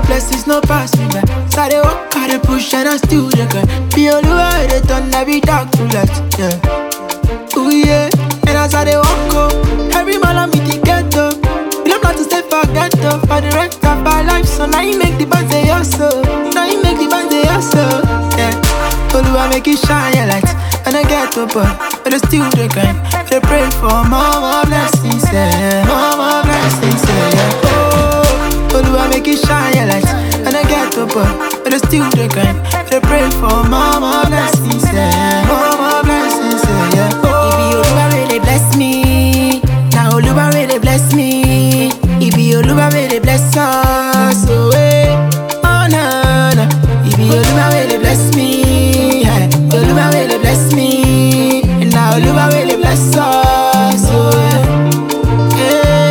blessings no pass me by. So I dey walk, I dey push and I still dey grind. Be all over, they turn every dark to light, yeah. Ooh yeah, and as I dey walk up, every man on me the ghetto. You don't have to stay for ghetto for the rest of our life. So now you make the band say yes so. Now you make the band say yes so, yeah. Oluwa make it shine your light. And I get up, but I still dey grind. They pray for more blessings, yeah. More blessings, yeah. Oh, Oluwa make it shine your light. And I get up, but I still dey grind. They pray for more blessings, yeah. More blessings, yeah. Oh, if you Oluwa really bless me, now Oluwa really bless me. If you Oluwa really bless us, oh oh na na. If you Oluwa really bless me, yeah. Oluwa really bless me, and now Oluwa really bless us, oh yeah.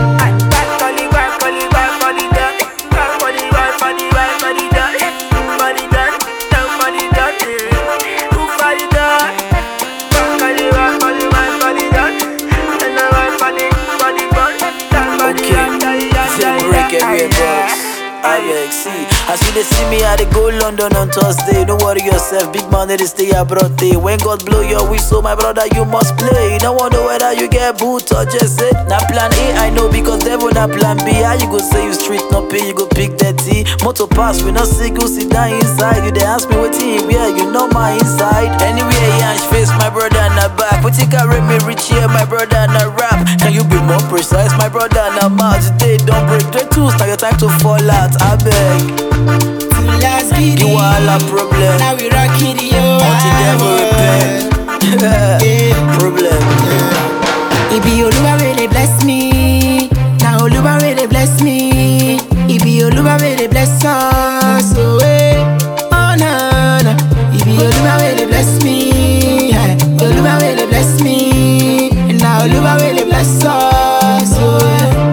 As you they see me, I dey go London on Thursday. Don't worry yourself, big man, they stay abroad day. When God blow your whistle, my brother, you must play. No wonder whether you get boot or just say na plan A, I know because devil na plan B. How you go say you street no pay, you go pick dirty. Motor pass, we not see go sit down inside. You they ask me what team, yeah, you know my inside. Anywhere yansh face, my brother na back. What you carry me rich here, my brother na rap. Can you be more precise, my brother na mouth? Today don't break the tools, now your time to fall out. I beg. Last video, you all a problem. now we rocking the Until devil repent. Problem. If you Oluwa really bless me, now Oluwa really bless me. If you Oluwa really bless us, oh oh na na. If you Oluwa really bless me, yeah. Oluwa really bless me, and now Oluwa really bless us, oh yeah.